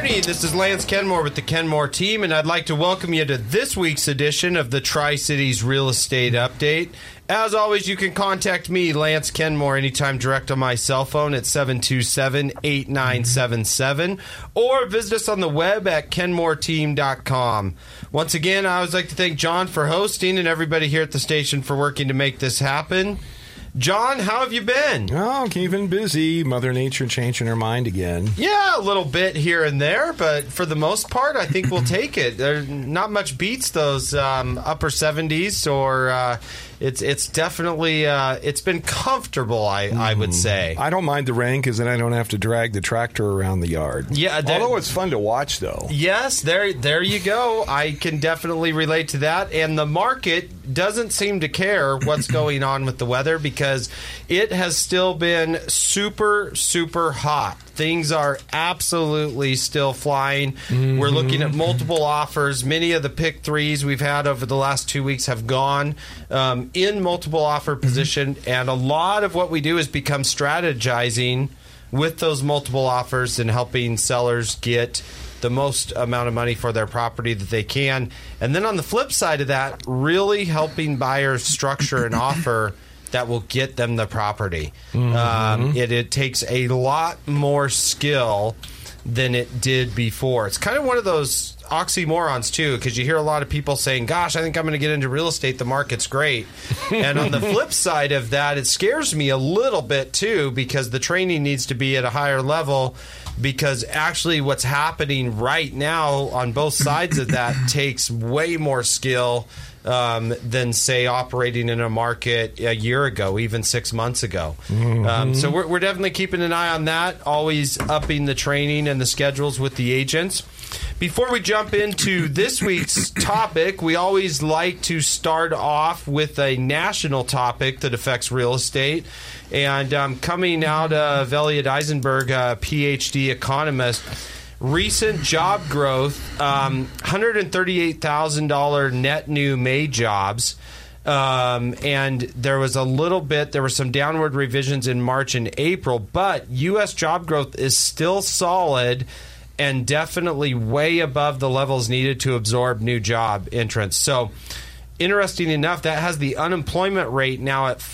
morning. This is Lance Kenmore with the Kenmore team, and I'd like to welcome you to this week's edition of the Tri-Cities Real Estate Update. As always, you can contact me, Lance Kenmore, anytime direct on my cell phone at 727-8977, or visit us on the web at kenmoreteam.com. Once again, I always like to thank John for hosting and everybody here at the station for working to make this happen. John, how have you been? Oh, keeping busy. Mother Nature changing her mind again. Yeah, a little bit here and there, but for the most part, I think we'll take it. There's not much beats those upper 70s, or it's definitely it's been comfortable. I would say. I don't mind the rain because then I don't have to drag the tractor around the yard. Yeah, although it's fun to watch, though. Yes, there you go. I can definitely relate to that, and the market doesn't seem to care what's going on with the weather because it has still been super, super hot. Things are absolutely still flying. Mm-hmm. We're looking at multiple offers. Many of the pick threes we've had over the last 2 weeks have gone in multiple offer position, and a lot of what we do is become strategizing with those multiple offers and helping sellers get the most amount of money for their property that they can. And then on the flip side of that, really helping buyers structure an offer that will get them the property. Mm-hmm. It takes a lot more skill than it did before. It's kind of one of those oxymorons, too, because you hear a lot of people saying, gosh, I think I'm going to get into real estate. The market's great. And on the flip side of that, it scares me a little bit, too, because the training needs to be at a higher level, because actually what's happening right now on both sides of that takes way more skill than, say, operating in a market a year ago, even 6 months ago. Mm-hmm. So we're definitely keeping an eye on that, always upping the training and the schedules with the agents. Before we jump into this week's topic, we always like to start off with a national topic that affects real estate. And coming out of Elliot Eisenberg, a PhD economist, recent job growth, $138,000 net new May jobs. And there was some downward revisions in March and April, but U.S. job growth is still solid and definitely way above the levels needed to absorb new job entrants. So, interesting enough, that has the unemployment rate now at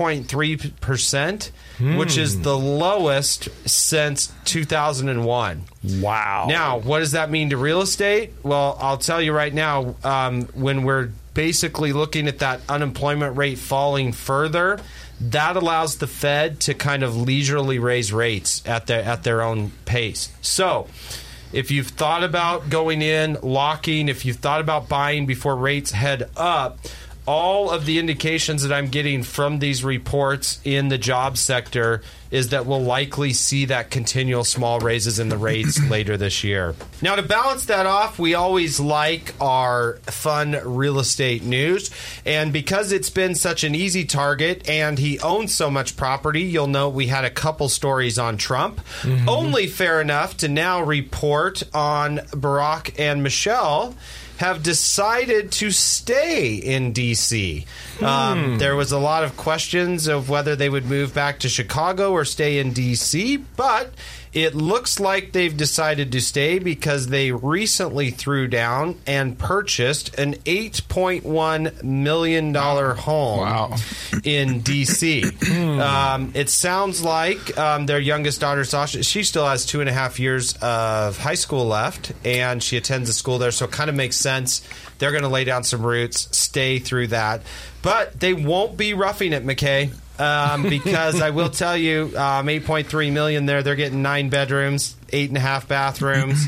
4.3%, which is the lowest since 2001. Wow. Now, what does that mean to real estate? Well, I'll tell you right now, when we're basically looking at that unemployment rate falling further, that allows the Fed to kind of leisurely raise rates at their own pace. So, if you've thought about going in, locking, if you've thought about buying before rates head up, all of the indications that I'm getting from these reports in the job sector is that we'll likely see that continual small raises in the rates later this year. Now, to balance that off, we always like our fun real estate news. And because it's been such an easy target and he owns so much property, you'll note we had a couple stories on Trump. Mm-hmm. Only fair enough to now report on Barack and Michelle have decided to stay in D.C. There was a lot of questions of whether they would move back to Chicago or stay in D.C., but it looks like they've decided to stay because they recently threw down and purchased an $8.1 million home in D.C. It sounds like their youngest daughter, Sasha, she still has 2.5 years of high school left, and she attends a school there, so it kind of makes sense. They're going to lay down some roots, stay through that. But they won't be roughing it, McKay. Because I will tell you, $8.3 million there. They're getting 9 bedrooms, 8.5 bathrooms.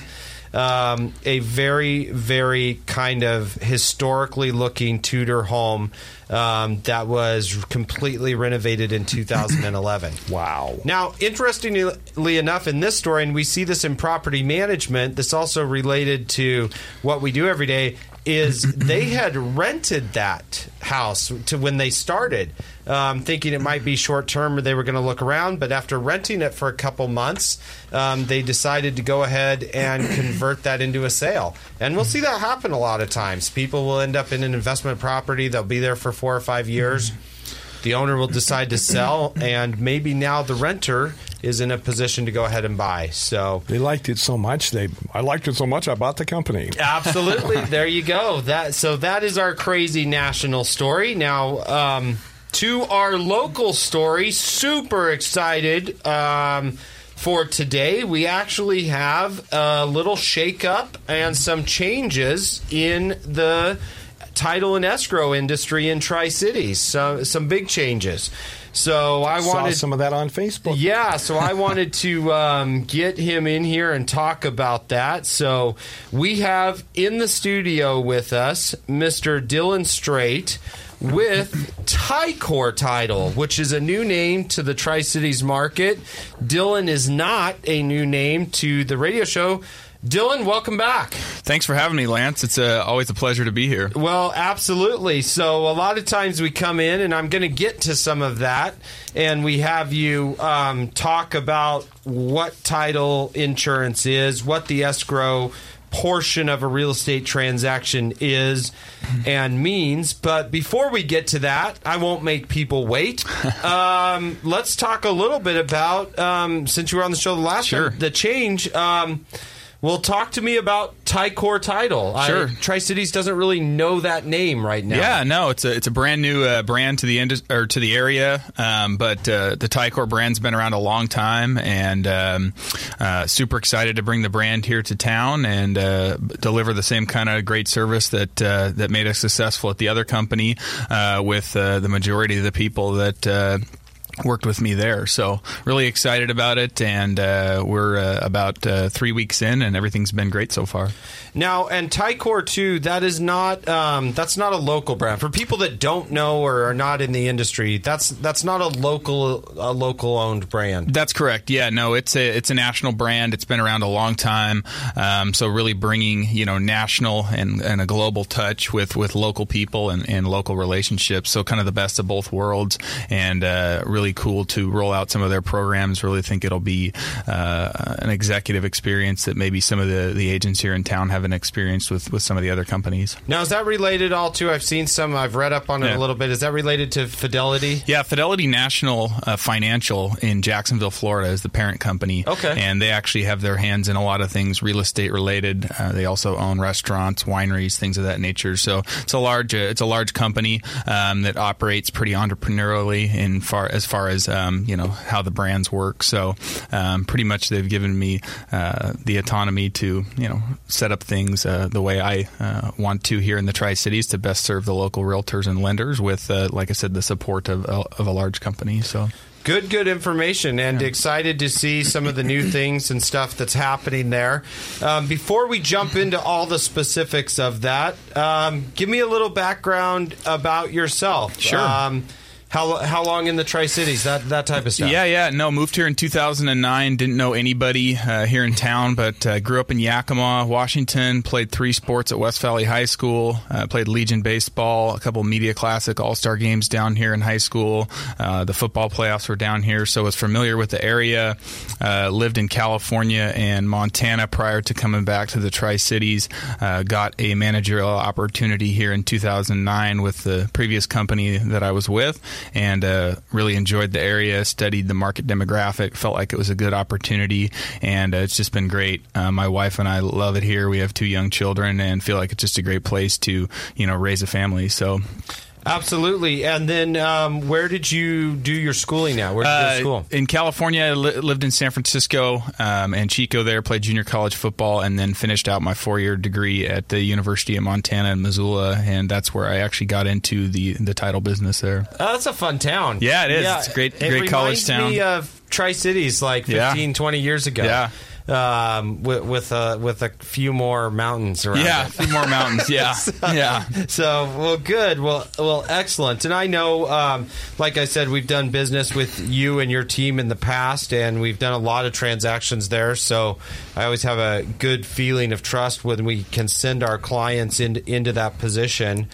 A very, very kind of historically looking Tudor home that was completely renovated in 2011. Wow. Now, interestingly enough, in this story, and we see this in property management, this also related to what we do every day, is they had rented that house to when they started, thinking it might be short-term or they were going to look around. But after renting it for a couple months, they decided to go ahead and convert that into a sale. And we'll see that happen a lot of times. People will end up in an investment property. They'll be there for 4 or 5 years. the owner will decide to sell, and maybe now the renter is in a position to go ahead and buy. So they liked it so much. I liked it so much, I bought the company. Absolutely. There you go. That is our crazy national story. Now, to our local story, super excited for today. We actually have a little shakeup and some changes in the title and escrow industry in Tri-Cities. So, some big changes. So I wanted saw some of that on Facebook. Yeah, so I wanted to get him in here and talk about that. So we have in the studio with us Mr. Dylan Straight with Ticor Title, which is a new name to the Tri-Cities market. Dylan is not a new name to the radio show. Dylan, welcome back. Thanks for having me, Lance. It's always a pleasure to be here. Well, absolutely. So a lot of times we come in, and I'm going to get to some of that, and we have you talk about what title insurance is, what the escrow portion of a real estate transaction is and means. But before we get to that, I won't make people wait. Let's talk a little bit about, since you were on the show the last time, the change. Well, talk to me about Ticor Title. Sure. Tri-Cities doesn't really know that name right now. Yeah, no, it's a brand new brand to the area, but the Ticor brand's been around a long time, and super excited to bring the brand here to town and deliver the same kind of great service that made us successful at the other company with the majority of the people that worked with me there. So really excited about it, and we're about 3 weeks in, and everything's been great so far. Now, and Ticor too, that's not a local brand. For people that don't know or are not in the industry, that's not a local owned brand. That's correct. Yeah, no, it's a national brand. It's been around a long time. So really bringing national and a global touch with local people and local relationships. So kind of the best of both worlds, and really cool to roll out some of their programs. Really think it'll be an executive experience that maybe some of the agents here in town haven't experienced with some of the other companies. Now, is that related all to, I've read up on it a little bit, is that related to Fidelity? Yeah, Fidelity National Financial in Jacksonville, Florida is the parent company. Okay. And they actually have their hands in a lot of things real estate related. They also own restaurants, wineries, things of that nature. So it's a large company that operates pretty entrepreneurially as far as how the brands work. So pretty much they've given me the autonomy to set up things the way I want to here in the Tri-Cities to best serve the local realtors and lenders with, like I said, the support of a large company. So. Good information, and excited to see some of the new things and stuff that's happening there. Before we jump into all the specifics of that, give me a little background about yourself. Sure. How long in the Tri-Cities, that type of stuff? Yeah. No, moved here in 2009. Didn't know anybody here in town, but grew up in Yakima, Washington. Played 3 sports at West Valley High School. Played Legion baseball, a couple Media Classic All-Star games down here in high school. The football playoffs were down here, so was familiar with the area. Lived in California and Montana prior to coming back to the Tri-Cities. Got a managerial opportunity here in 2009 with the previous company that I was with. And really enjoyed the area, studied the market demographic, felt like it was a good opportunity, and it's just been great. My wife and I love it here. We have 2 young children and feel like it's just a great place to, raise a family. So. Absolutely. And then where did you do your schooling now? Where did you go to school? In California. I lived in San Francisco and Chico there, played junior college football, and then finished out my 4-year degree at the University of Montana in Missoula, and that's where I actually got into the title business there. Oh, that's a fun town. Yeah, it is. Yeah, it's a great college town. It reminds me of Tri-Cities like 15, 20 years ago. Yeah. With a few more mountains around. Yeah, a few more mountains. Yeah, So well, good. Well, excellent. And I know, like I said, we've done business with you and your team in the past, and we've done a lot of transactions there. So I always have a good feeling of trust when we can send our clients into that position.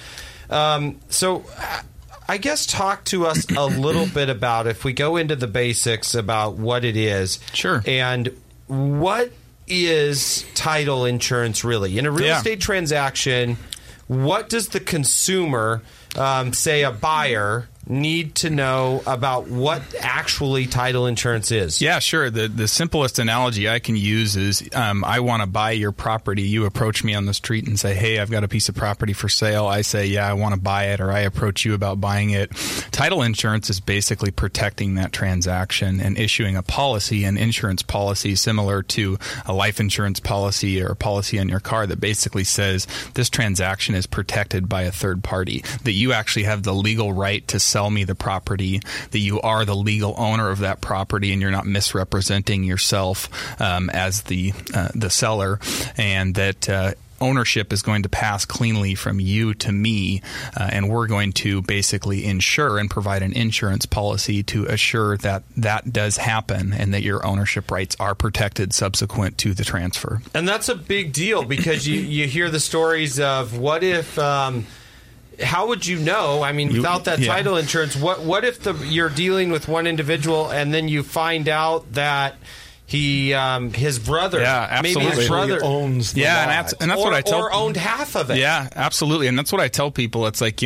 So. I guess talk to us a little bit about, if we go into the basics about what it is. Sure. And what is title insurance really? In a real estate transaction, what does the consumer, say a buyer, need to know about what actually title insurance is? Yeah, sure. The simplest analogy I can use is I want to buy your property. You approach me on the street and say, hey, I've got a piece of property for sale. I say, yeah, I want to buy it, or I approach you about buying it. Title insurance is basically protecting that transaction and issuing a policy, an insurance policy similar to a life insurance policy or a policy on your car that basically says this transaction is protected by a third party, that you actually have the legal right to sell me the property, that you are the legal owner of that property and you're not misrepresenting yourself as the seller, and that ownership is going to pass cleanly from you to me, and we're going to basically insure and provide an insurance policy to assure that that does happen and that your ownership rights are protected subsequent to the transfer. And that's a big deal, because you hear the stories of what if... how would you know? I mean, without that title insurance, what if you're dealing with one individual and then you find out that his brother, maybe his brother owns the lot. and that's what I tell, or owned half of it. Yeah, absolutely, and that's what I tell people. It's like,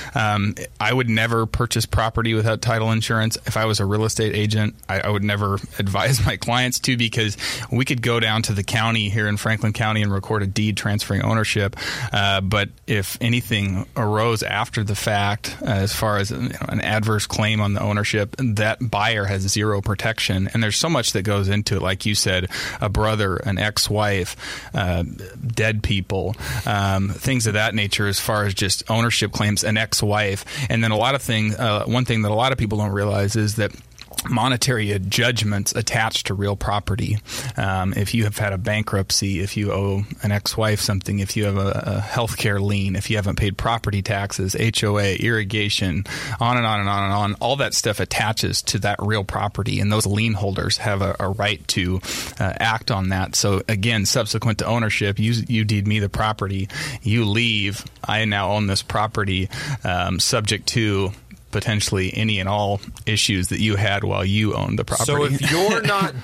I would never purchase property without title insurance. If I was a real estate agent, I would never advise my clients to, because we could go down to the county here in Franklin County and record a deed transferring ownership. But if anything arose after the fact, as far as an adverse claim on the ownership, that buyer has zero protection, and there's so much that goes into it, like you said, a brother, an ex-wife, dead people, things of that nature, as far as just ownership claims, an ex-wife. And then one thing that a lot of people don't realize is that monetary judgments attached to real property. If you have had a bankruptcy, if you owe an ex-wife something, if you have a healthcare lien, if you haven't paid property taxes, HOA, irrigation, on and on and on and on, all that stuff attaches to that real property, and those lien holders have a right to act on that. So again, subsequent to ownership, you deed me the property, you leave, I now own this property, subject to potentially any and all issues that you had while you owned the property. So if you're not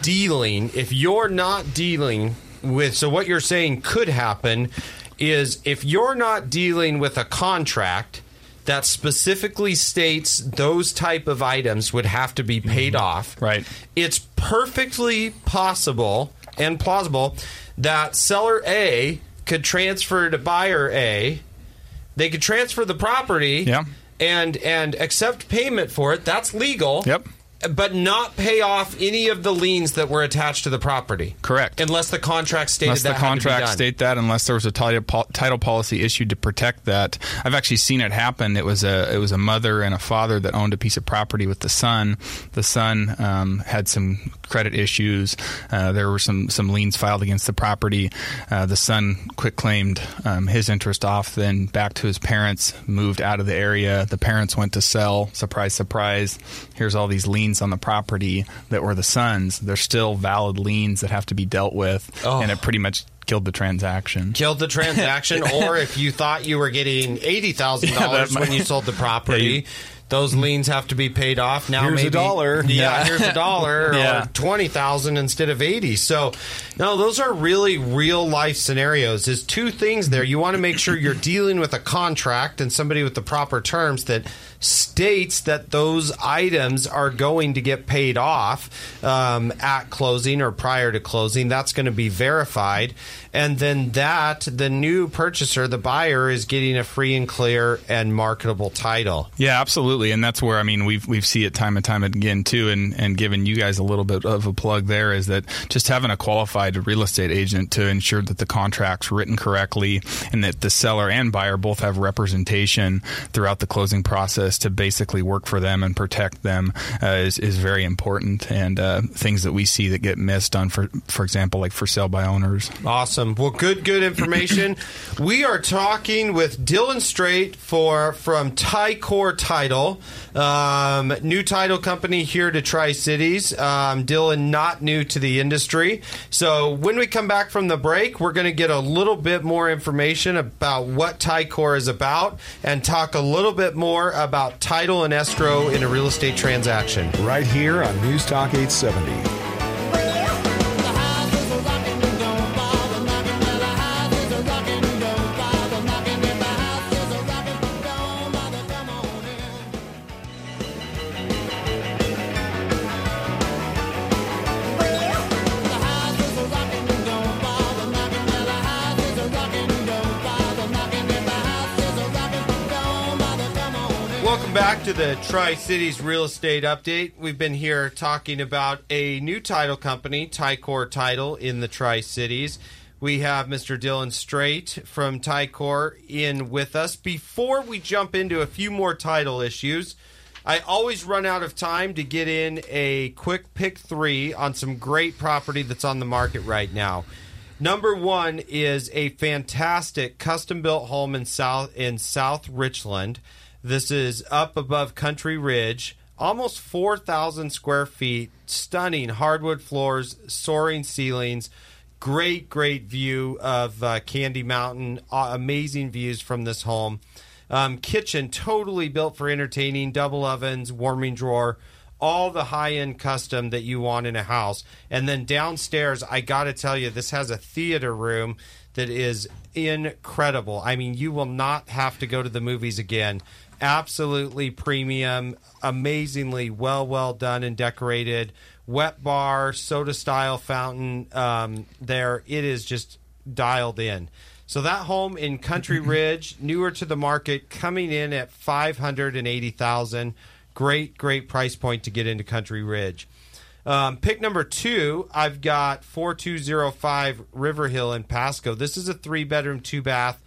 dealing with, so what you're saying could happen is, if you're not dealing with a contract that specifically states those type of items would have to be paid off, right, it's perfectly possible and plausible that seller A could transfer to buyer A. They could transfer the property. Yeah. And accept payment for it. That's legal. Yep. But not pay off any of the liens that were attached to the property. Correct. Unless the contract stated unless that the contract state that, unless there was a title policy issued to protect that. I've actually seen it happen. It was a mother and a father that owned a piece of property with the son. The son had some credit issues. There were some liens filed against the property. The son quitclaimed his interest off, then back to his parents, moved out of the area. The parents went to sell. Surprise, surprise. Here's all these liens on the property that were the son's. They're still valid liens that have to be dealt with, and it pretty much killed the transaction. Or if you thought you were getting $80,000 when you sold the property, those liens have to be paid off. Now here's maybe $1. Yeah, here's $1 or $20,000 instead of $80,000. So, no, those are really real life scenarios. There's two things there. You want to make sure you're dealing with a contract and somebody with the proper terms that states that those items are going to get paid off at closing or prior to closing. That's going to be verified. And then the new purchaser, the buyer, is getting a free and clear and marketable title. Yeah, absolutely. And that's where, we've seen it time and time again, too, and giving you guys a little bit of a plug there, is that just having a qualified real estate agent to ensure that the contract's written correctly and that the seller and buyer both have representation throughout the closing process to basically work for them and protect them is very important, and things that we see that get missed on, for example, like for sale by owners. Awesome. Well, good information. We are talking with Dylan Straight from Ticor Title, new title company here to Tri-Cities. Dylan, not new to the industry. So when we come back from the break, we're going to get a little bit more information about what Ticor is about and talk a little bit more about title and escrow in a real estate transaction. Right here on News Talk 870. back to the Tri-Cities Real Estate Update. We've been here talking about a new title company, Ticor Title, in the Tri-Cities. We have Mr. Dylan Straight from Ticor in with us. Before we jump into a few more title issues, I always run out of time to get in a quick pick 3 on some great property that's on the market right now. Number 1 is a fantastic custom-built home in South Richland. This is up above Country Ridge, almost 4,000 square feet, stunning hardwood floors, soaring ceilings, great view of Candy Mountain, amazing views from this home. Kitchen totally built for entertaining, double ovens, warming drawer, all the high-end custom that you want in a house. And then downstairs, I got to tell you, this has a theater room that is incredible. I mean, you will not have to go to the movies again. Absolutely premium, amazingly well done and decorated. Wet bar, soda-style fountain there. It is just dialed in. So that home in Country Ridge, newer to the market, coming in at $580,000. Great price point to get into Country Ridge. Pick number 2, I've got 4205 River Hill in Pasco. This is a 3-bedroom, 2-bath,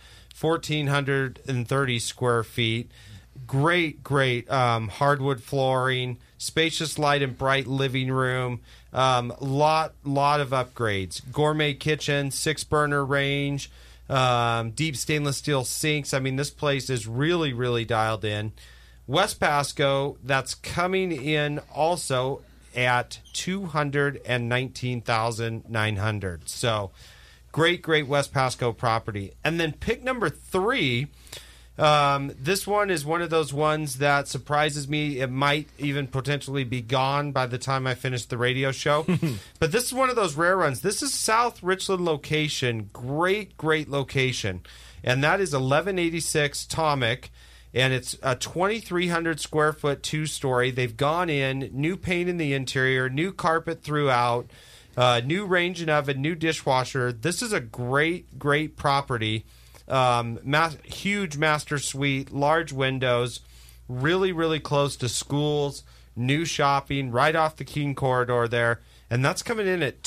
1,430 square feet. Great hardwood flooring, spacious, light, and bright living room. Lot of upgrades. Gourmet kitchen, 6-burner range, deep stainless steel sinks. I mean, this place is really dialed in. West Pasco, that's coming in also at $219,900. So great West Pasco property. And then pick number 3. This one is one of those ones that surprises me. It might even potentially be gone by the time I finish the radio show. But this is one of those rare ones. This is South Richland location. Great location. And that is 1186 Tomic. And it's a 2,300 square foot 2-story. They've gone in, new paint in the interior, new carpet throughout, new range and oven, new dishwasher. This is a great property. Huge master suite, large windows, really close to schools, new shopping, right off the Keene corridor there. And that's coming in at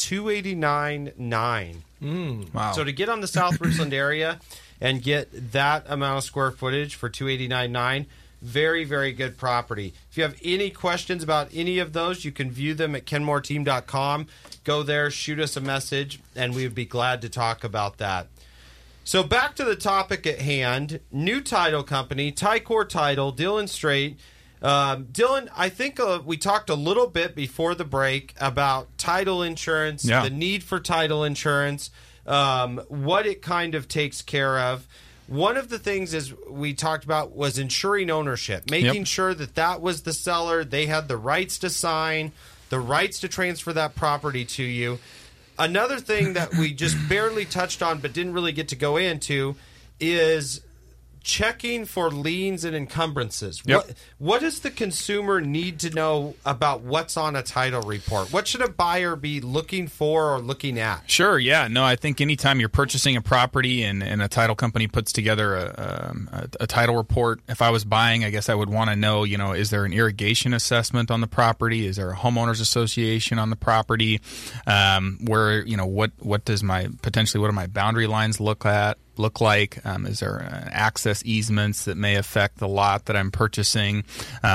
$289,900. Wow. So to get on the South Richland area and get that amount of square footage for $289,900, very good property. If you have any questions about any of those, you can view them at kenmoreteam.com. Go there, shoot us a message, and we would be glad to talk about that. So back to the topic at hand, new title company, Ticor Title, Dylan Straight. Dylan, I think we talked a little bit before the break about title insurance, the need for title insurance, what it kind of takes care of. One of the things is we talked about was ensuring ownership, making sure that was the seller. They had the rights to sign, the rights to transfer that property to you. Another thing that we just barely touched on but didn't really get to go into is checking for liens and encumbrances. What does the consumer need to know about what's on a title report? What should a buyer be looking for or looking at? Sure, yeah. No, I think anytime you're purchasing a property and a title company puts together a title report, if I was buying, I guess I would want to know, is there an irrigation assessment on the property? Is there a homeowners association on the property? Where, what do my boundary lines look like? Is there access easements that may affect the lot that I'm purchasing?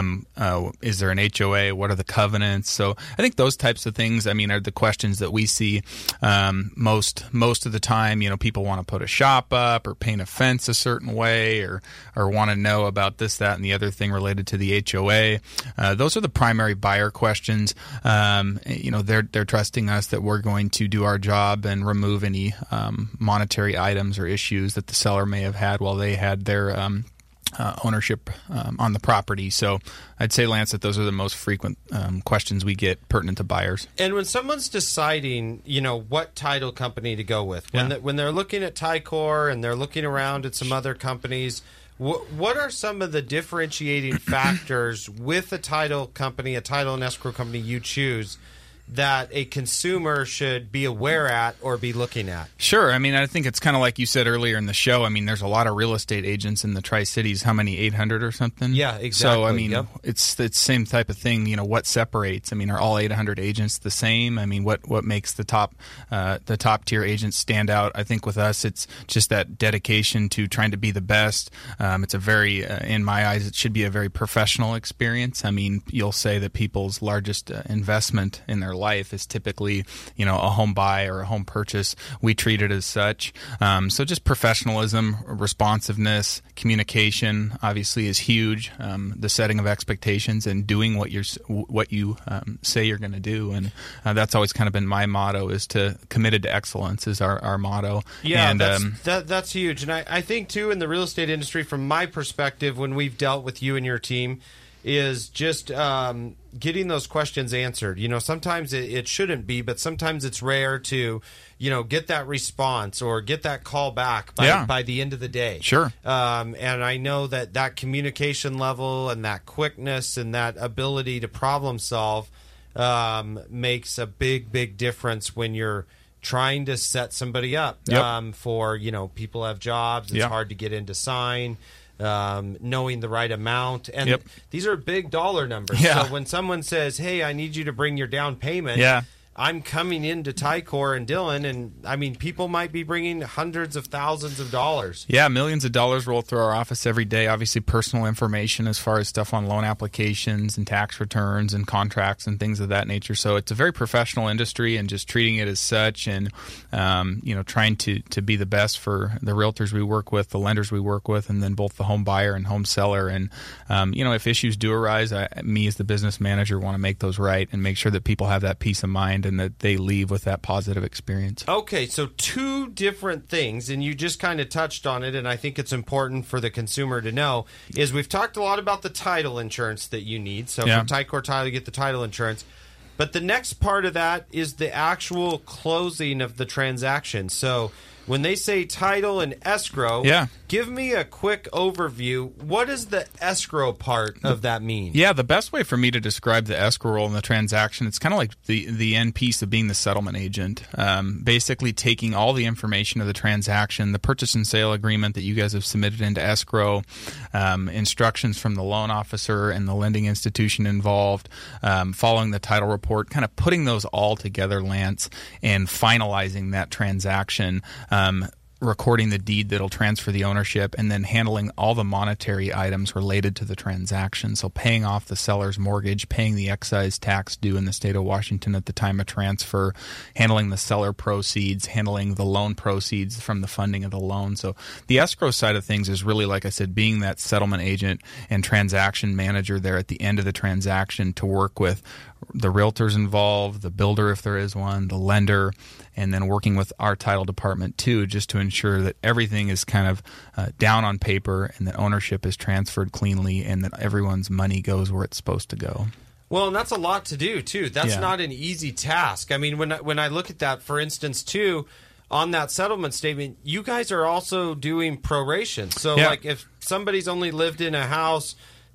Is there an HOA? What are the covenants? So I think those types of things, are the questions that we see most of the time. People want to put a shop up or paint a fence a certain way or want to know about this, that, and the other thing related to the HOA. Those are the primary buyer questions. They're trusting us that we're going to do our job and remove any monetary items or issues that the seller may have had while they had their ownership on the property. So I'd say, Lance, that those are the most frequent questions we get pertinent to buyers. And when someone's deciding, what title company to go with, when they're looking at Ticor and they're looking around at some other companies, what are some of the differentiating factors with a title company, a title and escrow company you choose that a consumer should be aware at or be looking at? Sure. I mean, I think it's kind of like you said earlier in the show. I mean, there's a lot of real estate agents in the Tri-Cities. How many? 800 or something? Yeah, exactly. So, I mean, it's the same type of thing. What separates? I mean, are all 800 agents the same? I mean, what makes the top tier agents stand out? I think with us, it's just that dedication to trying to be the best. It's a very, in my eyes, it should be a very professional experience. I mean, you'll say that people's largest investment in their life is typically, a home buy or a home purchase. We treat it as such. So just professionalism, responsiveness, communication obviously is huge. The setting of expectations and doing what you say you're going to do. And that's always kind of been my motto, is to committed to excellence is our motto. Yeah, and, that's huge. And I think, too, in the real estate industry, from my perspective, when we've dealt with you and your team, is just getting those questions answered. Sometimes it shouldn't be, but sometimes it's rare to, get that response or get that call back by the end of the day. Sure. And I know that communication level and that quickness and that ability to problem solve makes a big, big difference when you're trying to set somebody up for, people have jobs. It's hard to get into sign. Knowing the right amount. And these are big dollar numbers. Yeah. So when someone says, hey, I need you to bring your down payment, I'm coming into Ticor and Dillon, and I mean, people might be bringing hundreds of thousands of dollars. Yeah, millions of dollars roll through our office every day. Obviously, personal information as far as stuff on loan applications and tax returns and contracts and things of that nature. So it's a very professional industry, and just treating it as such, and trying to be the best for the realtors we work with, the lenders we work with, and then both the home buyer and home seller. And if issues do arise, me as the business manager want to make those right and make sure that people have that peace of mind and that they leave with that positive experience. Okay, so two different things, and you just kind of touched on it, and I think it's important for the consumer to know, is we've talked a lot about the title insurance that you need. So from Ticor Title, you get the title insurance. But the next part of that is the actual closing of the transaction. So when they say title and escrow, give me a quick overview. What does the escrow part of that mean? Yeah, the best way for me to describe the escrow role in the transaction, it's kind of like the end piece of being the settlement agent. Basically taking all the information of the transaction, the purchase and sale agreement that you guys have submitted into escrow, instructions from the loan officer and the lending institution involved, following the title report, kind of putting those all together, Lance, and finalizing that transaction. Recording the deed that'll transfer the ownership, and then handling all the monetary items related to the transaction. So paying off the seller's mortgage, paying the excise tax due in the state of Washington at the time of transfer, handling the seller proceeds, handling the loan proceeds from the funding of the loan. So the escrow side of things is really, like I said, being that settlement agent and transaction manager there at the end of the transaction to work with the realtors involved, the builder if there is one, the lender, and then working with our title department too, just to ensure that everything is kind of down on paper and that ownership is transferred cleanly and that everyone's money goes where it's supposed to go. Well, and that's a lot to do too. That's not an easy task. I mean, when I look at that, for instance, too, on that settlement statement, you guys are also doing proration. So like if somebody's only lived in a house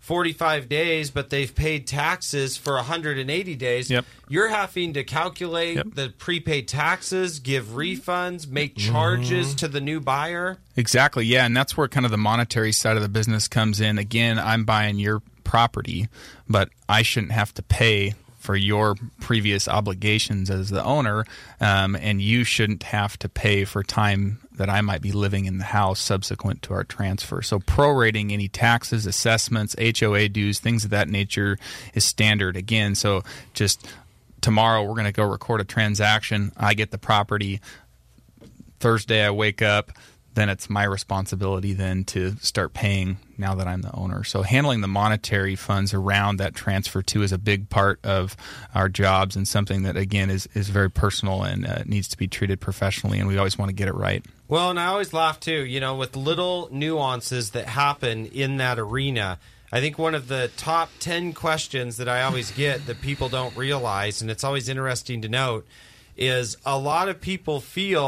45 days, but they've paid taxes for 180 days, you're having to calculate the prepaid taxes, give refunds, make charges to the new buyer. Exactly, yeah, and that's where kind of the monetary side of the business comes in. Again, I'm buying your property, but I shouldn't have to pay for your previous obligations as the owner, and you shouldn't have to pay for time that I might be living in the house subsequent to our transfer. So prorating any taxes, assessments, HOA dues, things of that nature is standard. Again, so just tomorrow we're going to go record a transaction. I get the property. Thursday I wake up. Then it's my responsibility then to start paying now that I'm the owner. So handling the monetary funds around that transfer too is a big part of our jobs, and something that, again, is very personal and needs to be treated professionally, and we always want to get it right. Well, and I always laugh too, with little nuances that happen in that arena. I think one of the top 10 questions that I always get that people don't realize, and it's always interesting to note, is a lot of people feel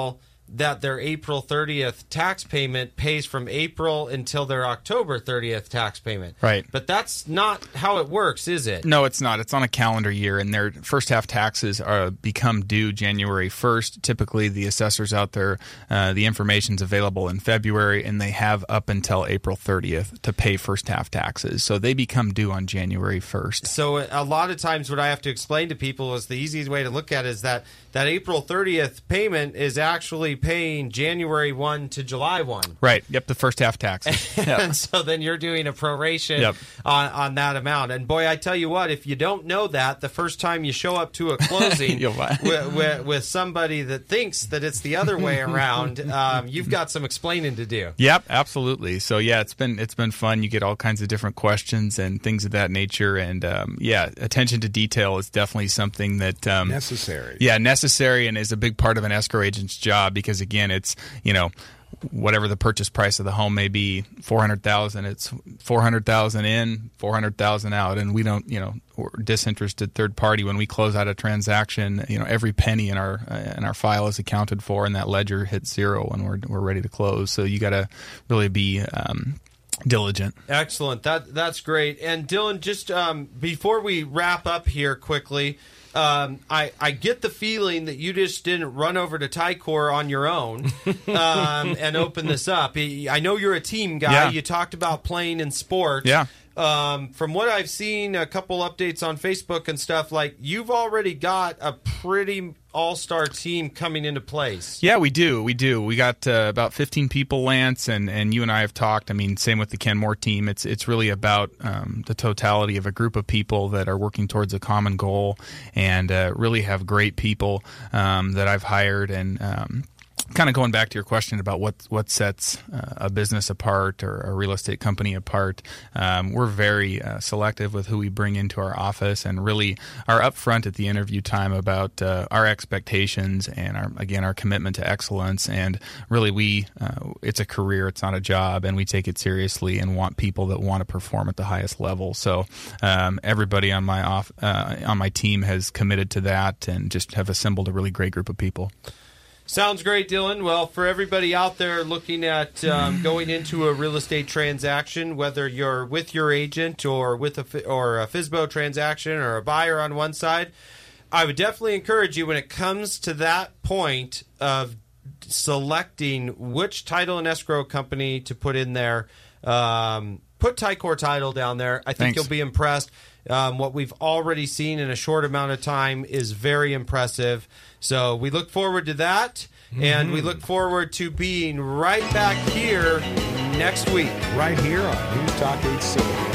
that their April 30th tax payment pays from April until their October 30th tax payment. Right. But that's not how it works, is it? No, it's not. It's on a calendar year, and their first half taxes become due January 1st. Typically, the assessors out there, the information's available in February, and they have up until April 30th to pay first half taxes. So they become due on January 1st. So a lot of times what I have to explain to people is the easiest way to look at it is that April 30th payment is actually paying January 1 to July 1. Right. Yep, the first half taxes. Yep. And so then you're doing a proration on that amount. And boy, I tell you what, if you don't know that, the first time you show up to a closing with somebody that thinks that it's the other way around, you've got some explaining to do. Yep, absolutely. So yeah, it's been fun. You get all kinds of different questions and things of that nature. And attention to detail is definitely something that necessary. Yeah, necessary, and is a big part of an escrow agent's job, because again, it's, whatever the purchase price of the home may be, $400,000, it's $400,000 in, $400,000 out, and we don't, we're disinterested third party. When we close out a transaction, every penny in our file is accounted for, and that ledger hits zero when we're ready to close. So you got to really be diligent. Excellent. That's great. And Dylan, just before we wrap up here quickly, I get the feeling that you just didn't run over to Ticor on your own and open this up. I know you're a team guy. Yeah. You talked about playing in sports. Yeah. From what I've seen, a couple updates on Facebook and stuff, like you've already got a pretty all-star team coming into place. Yeah, we do. We got about 15 people, Lance, and you and I have talked. I mean, same with the Kenmore team. It's really about the totality of a group of people that are working towards a common goal, and really have great people that I've hired. And kind of going back to your question about what sets a business apart or a real estate company apart, we're very selective with who we bring into our office, and really are upfront at the interview time about our expectations and our commitment to excellence. And really, it's a career, it's not a job, and we take it seriously and want people that want to perform at the highest level. So everybody on my team has committed to that, and just have assembled a really great group of people. Sounds great, Dylan. Well, for everybody out there looking at going into a real estate transaction, whether you're with your agent or with a FSBO transaction or a buyer on one side, I would definitely encourage you, when it comes to that point of selecting which title and escrow company to put in there, put Ticor Title down there. I think you'll be impressed. What we've already seen in a short amount of time is very impressive. So we look forward to that, and we look forward to being right back here next week. Right here on News Talk 870.